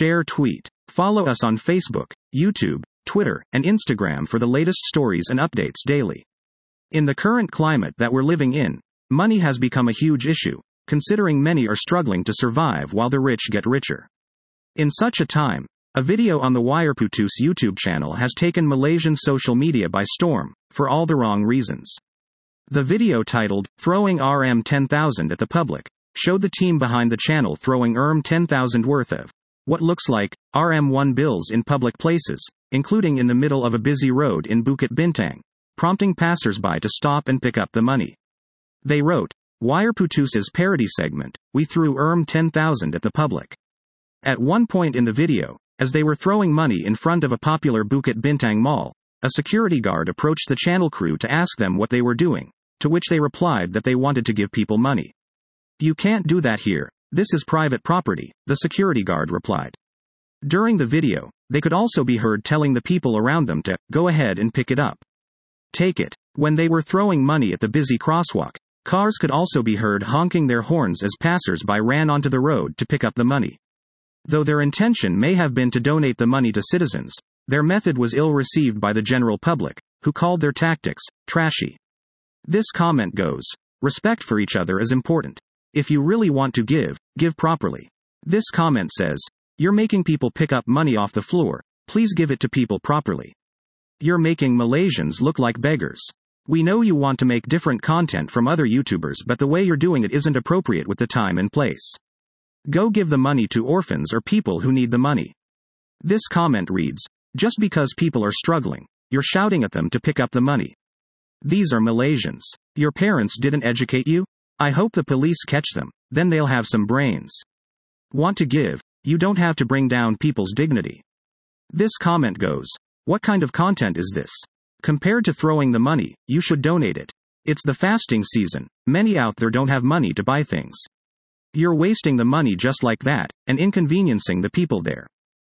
Share, tweet. Follow us on Facebook, YouTube, Twitter, and Instagram for the latest stories and updates daily. In the current climate that we're living in, money has become a huge issue, considering many are struggling to survive while the rich get richer. In such a time, a video on the Wireputus YouTube channel has taken Malaysian social media by storm, for all the wrong reasons. The video, titled, "Throwing RM10,000 at the Public," showed the team behind the channel throwing RM10,000 worth of what looks like RM1 bills in public places, including in the middle of a busy road in Bukit Bintang, prompting passers-by to stop and pick up the money. They wrote, "Wireputus's parody segment, we threw RM10,000 at the public." At one point in the video, as they were throwing money in front of a popular Bukit Bintang mall, a security guard approached the channel crew to ask them what they were doing, to which they replied that they wanted to give people money. "You can't do that here, this is private property," the security guard replied. During the video, they could also be heard telling the people around them to go ahead and pick it up. Take it. When they were throwing money at the busy crosswalk, cars could also be heard honking their horns as passers-by ran onto the road to pick up the money. Though their intention may have been to donate the money to citizens, their method was ill-received by the general public, who called their tactics trashy. This comment goes, "Respect for each other is important. If you really want to give properly." This comment says, "You're making people pick up money off the floor, please give it to people properly. You're making Malaysians look like beggars. We know you want to make different content from other YouTubers, but the way you're doing it isn't appropriate with the time and place. Go give the money to orphans or people who need the money." This comment reads, "Just because people are struggling, you're shouting at them to pick up the money. These are Malaysians. Your parents didn't educate you? I hope the police catch them, then they'll have some brains. Want to give, you don't have to bring down people's dignity." This comment goes, "What kind of content is this? Compared to throwing the money, you should donate it. It's the fasting season, many out there don't have money to buy things. You're wasting the money just like that, and inconveniencing the people there."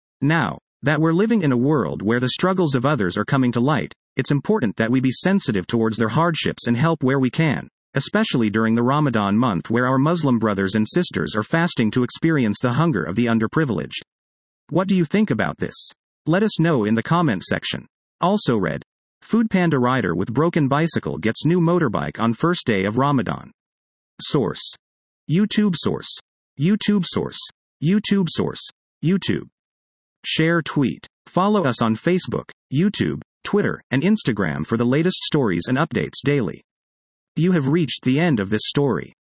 Now that we're living in a world where the struggles of others are coming to light, it's important that we be sensitive towards their hardships and help where we can, especially during the Ramadan month where our Muslim brothers and sisters are fasting to experience the hunger of the underprivileged. What do you think about this? Let us know in the comment section. Also read, Foodpanda rider with broken bicycle gets new motorbike on first day of Ramadan. Source. YouTube source. YouTube source. YouTube source. YouTube. Share, tweet. Follow us on Facebook, YouTube, Twitter, and Instagram for the latest stories and updates daily. You have reached the end of this story.